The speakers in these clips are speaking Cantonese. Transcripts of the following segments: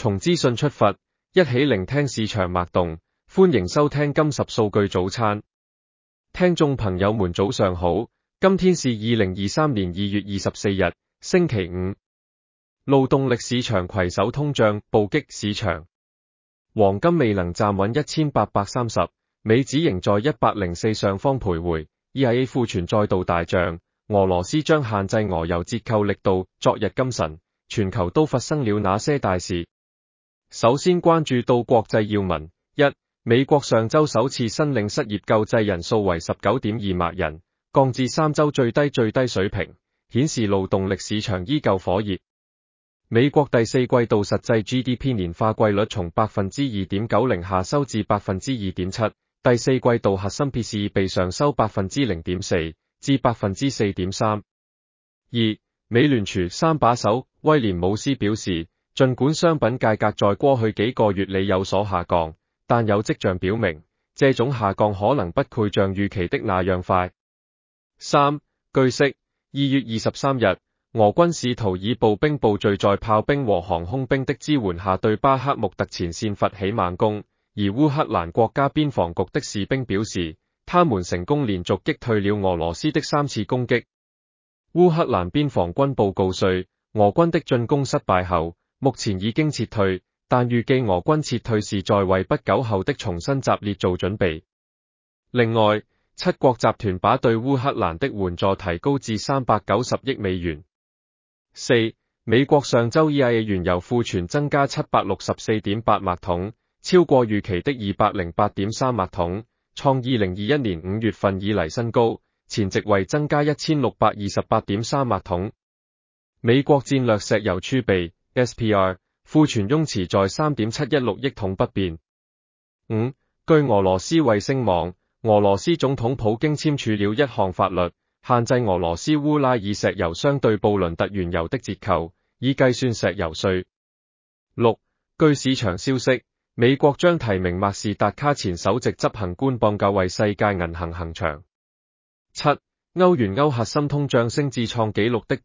從資訊出發，一起聆聽市場脈動。歡迎收聽金十數據早餐。聽眾朋友們早上好，今天是2023年2月24日，星期五。勞動力市場攜手通脹，暴擊市場。黃金未能站穩1830，美指仍在104上方徘徊。EIA 庫存再度大漲，俄羅斯將限制俄油折扣力度。昨日今晨，全球都發生了哪些大事？首先關注到國際要聞。一、美國上周首次申領失業救濟人數為 19.2 萬人，降至3周最低水平，顯示勞動力市場依舊火熱。美國第四季度實際 GDP 年化季率從 2.90% 下收至 2.7%， 第四季度核心 PCE 被上修 0.4% 至 4.3%。二、美聯儲三把手威廉姆斯表示，儘管商品價格在過去幾個月裏有所下降，但有跡象表明，這種下降可能不會像預期的那樣快。三、據悉，2月23日，俄軍試圖以步兵部隊在炮兵和航空兵的支援下對巴克穆特前線發起猛攻，而烏克蘭國家邊防局的士兵表示，他們成功連續擊退了俄羅斯的3次攻擊。烏克蘭邊防軍報告說，俄軍的進攻失敗後，目前已經撤退，但預計俄軍撤退是在為不久後的重新集結做準備。另外，七國集團把對烏克蘭的援助提高至390億美元。四、美國上周 EIA 原油庫存增加 764.8 麥桶，超過預期的 208.3 麥桶，創2021年5月份以來新高，前值為增加 1628.3 麥桶。美國戰略石油儲備 SPR 庫存雍持在 3.716 億桶不變。五、據俄羅斯衛星網，俄羅斯總統普京簽署了一項法律，限制俄羅斯烏拉爾石油商對布倫特原油的折扣，以計算石油稅。六、據市場消息，美國將提名麥士達卡前首席執行官邦格為世界銀行行長。七、歐元區核心通脹升至創紀錄的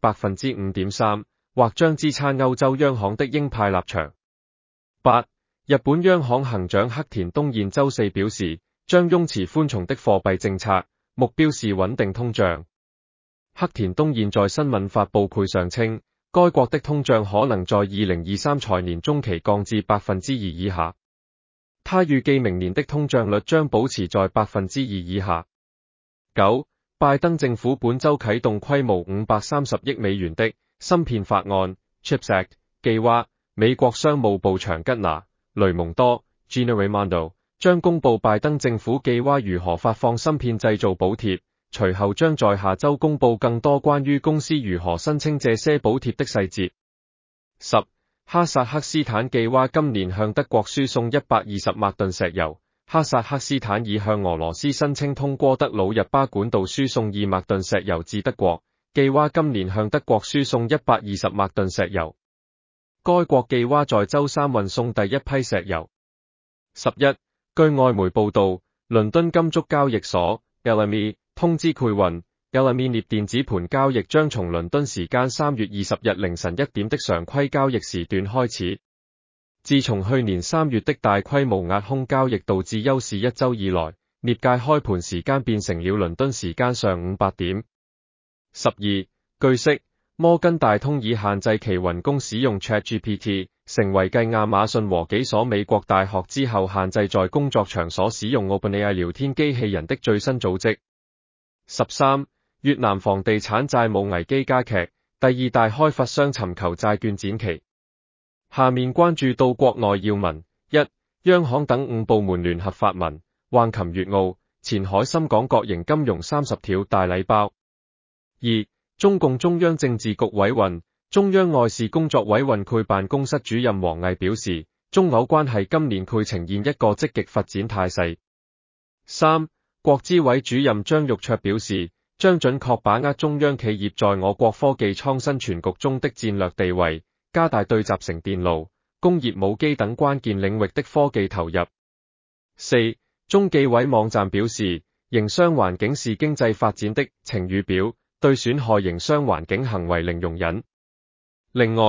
5.3%， 或將支撐歐洲央行的鷹派立場。八、日本央行行長黑田東彥周四表示，將擁持寬鬆的貨幣政策，目標是穩定通脹。黑田東彥在新聞發佈會上稱，該國的通脹可能在2023財年中期降至 2% 以下。他預計明年的通脹率將保持在 2% 以下。九、拜登政府本周啟動規模530億美元的芯片法案 CHIPS Act 計劃，美國商務部長吉娜·雷蒙多 Gina Raimondo 將公布拜登政府計劃如何發放芯片製造補貼，隨後將在下周公布更多關於公司如何申請這些補貼的細節。十、哈薩克斯坦計劃今年向德國輸送120萬噸石油，哈薩克斯坦已向俄羅斯申請通過德魯日巴管道輸送2萬噸石油至德國，計劃今年向德國輸送120萬噸石油。該國計劃在周三運送第一批石油。11. 據外媒報道，倫敦金足交易所 LME 通知賄運 LME 鎳電子盤交易將從倫敦時間3月20日凌晨1點的常規交易時段開始。自從去年3月的大規模壓空交易導致休市一周以來，鎳界開盤時間變成了倫敦時間上午8點。12. 據悉，摩根大通已限制其員工使用 ChatGPT， 成為繼亞馬遜和幾所美國大學之後限制在工作場所使用 OpenAI 聊天機器人的最新組織。13. 越南房地產債務危機加劇，第二大開發商尋求債券展期。下面關注到國內要聞。一、央行等5部門聯合發文，橫琴粵澳前海深港國營金融30條大禮包。二、中共中央政治局委運、中央外事工作委員會辦公室主任王毅表示，中歐關係今年會呈現一個積極發展態勢。三、國資委主任張玉卓表示，將準確把握中央企業在我國科技創新全局中的戰略地位，加大對集成電路、工業母機等關鍵領域的科技投入。四、中紀委網站表示，營商環境是經濟發展的晴雨表，對損害營商環境行為零容忍。另外，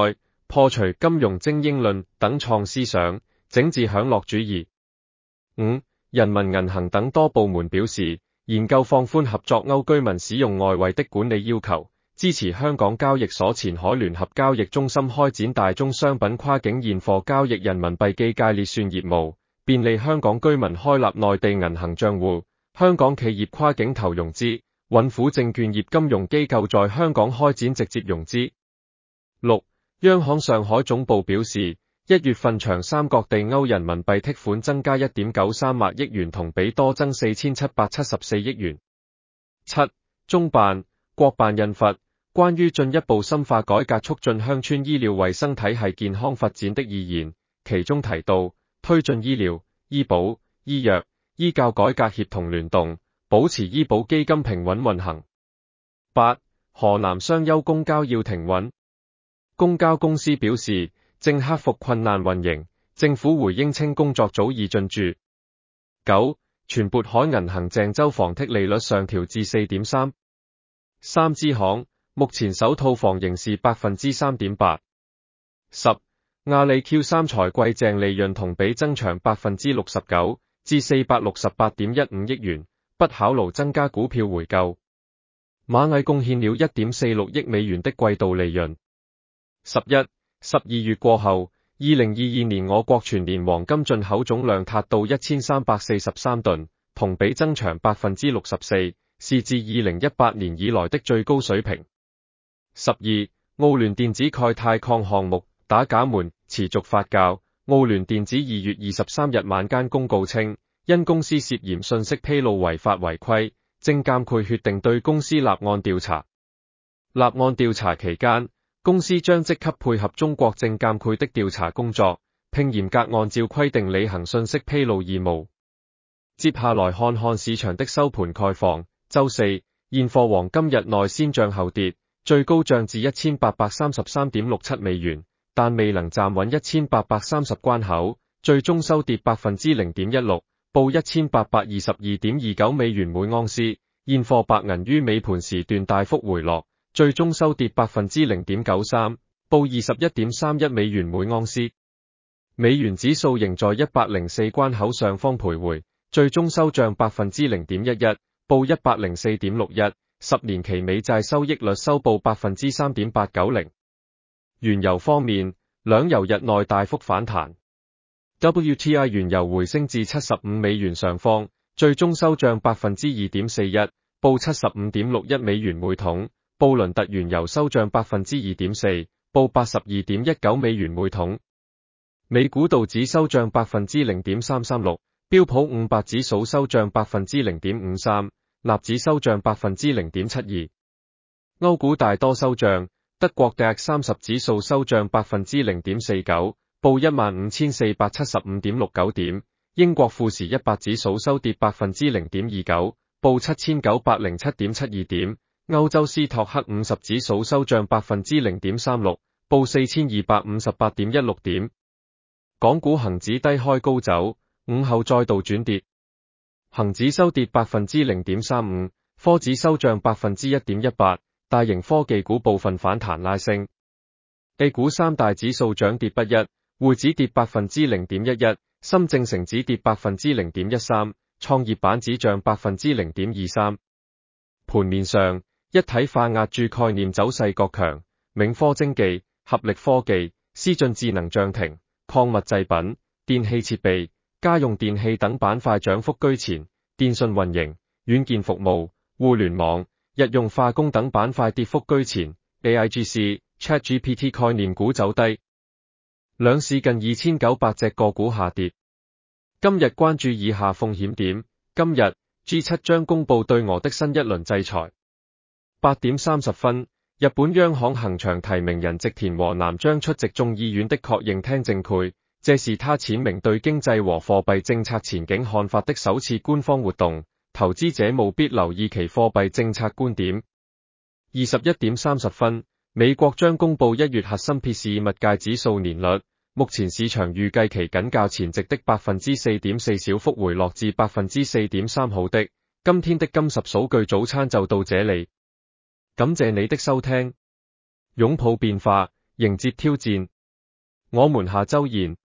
破除金融精英論等創思想，整治享樂主義。5. 人民銀行等多部門表示，研究放寬合作歐居民使用外匯的管理要求，支持香港交易所前海聯合交易中心開展大宗商品跨境現貨交易人民幣機界列算業務，便利香港居民開立內地銀行賬戶，香港企業跨境投融資，穩撫證券業金融機構在香港開展直接融資。6. 央行上海總部表示，1月份長三角地歐人民幣剔款增加 1.93 萬億元，同比多增4774億元。7. 中辦、國辦印發關於進一步深化改革促進鄉村醫療衛生體系健康發展的意見，其中提到推進醫療、醫保、醫藥、醫教改革協同聯動，保持醫保基金平穩運行。8. 河南商丘公交要停運，公交公司表示正克服困難運營，政府回應稱工作早已進駐。9. 全渤海銀行鄭州房剔利率上調至 4.3%。三支行目前首套房仍是 3.8%。10. 阿里 Q3 財季淨利潤同比增長 69%， 至 468.15 億元，不考慮增加股票回購。螞蟻貢獻了 1.46 億美元的季度利潤。11. 12月過後，2022年我國全年黃金進口總量達到1343噸，同比增長 64%， 是自2018年以來的最高水平。12. 澳聯電子鈣鈦礦項目打假門持續發酵，澳聯電子2月23日晚間公告稱，因公司涉嫌信息披露違法違規，證監會決定對公司立案調查。立案調查期間，公司將即刻配合中國證監會的調查工作，並嚴格按照規定履行信息披露義務。接下來看看市場的收盤概況。周四，現貨黃金日內先漲後跌，最高漲至 1833.67 美元，但未能站穩1830關口，最終收跌 0.16%， 報 1822.29 美元每盎司。現貨白銀於尾盤時段大幅回落，最終收跌 0.93%， 報 21.31 美元每盎司。美元指數仍在104關口上方徘徊，最終收漲 0.11%， 報 104.61， 10年期美債收益率收報 3.890%。原油方面，兩油日內大幅反彈， WTI 原油回升至75美元上方，最終收漲 2.41%， 報 75.61 美元每桶。布倫特原油收漲 2.4%， 報 82.19 美元每桶。美股道指收漲 0.336%， 標普500指數收漲 0.53%， 納指收漲 0.72%。歐股大多收漲，德國 DAX 30指數收漲 0.49%， 報 15,475.69 點。英國富時100指數收跌 0.29%， 報 7,907.72 點。歐洲斯托克50指數收漲 0.36%， 報 4,258.16 點。港股恒指低開高走，午後再度轉跌，恒指收跌 0.35%， 科指收漲 1.18%， 大型科技股部分反彈拉升。A 股三大指數漲跌不一，匯指跌 0.11%， 深證成指跌 0.13%， 創業板指漲 0.23%。盤面上，一體化壓住概念走勢各強，銘科精技、合力科技、思進智能漲停，礦物製品、電氣設備、家用電器等板塊漲幅居前，電信運營、軟件服務、互聯網、日用化工等板塊跌幅居前。AIGC、ChatGPT 概念股走低，兩市近2900隻個股下跌。今日關注以下風險點。今日 G7 將公布對俄的新一輪制裁。8點30分，日本央行行長提名人植田和男將出席眾議院的確認聽證會，這是他闡明對經濟和貨幣政策前景看法的首次官方活動，投資者務必留意其貨幣政策觀點。21點30分，美國將公布1月核心 PCE 物價指數年率，目前市場預計其僅較前值的 4.4% 小幅回落至 4.3%。好的，今天的金十數據早餐就到這裡。感謝你的收聽，擁抱變化，迎接挑戰。 我們下周見。